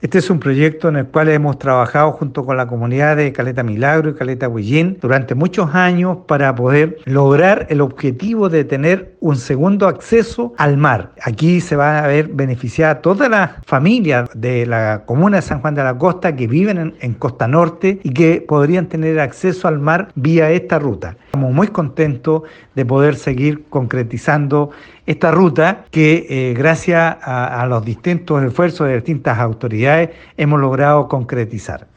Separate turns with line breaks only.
Este es un proyecto en el cual hemos trabajado junto con la comunidad de Caleta Milagro y Caleta Huillín durante muchos años para poder lograr el objetivo de tener un segundo acceso al mar. Aquí se va a ver beneficiada todas las familias de la comuna de San Juan de la Costa que viven en Costa Norte y que podrían tener acceso al mar vía esta ruta. Estamos muy contentos de poder seguir concretizando esta ruta que gracias a los distintos esfuerzos de distintas autoridades hemos logrado concretizar.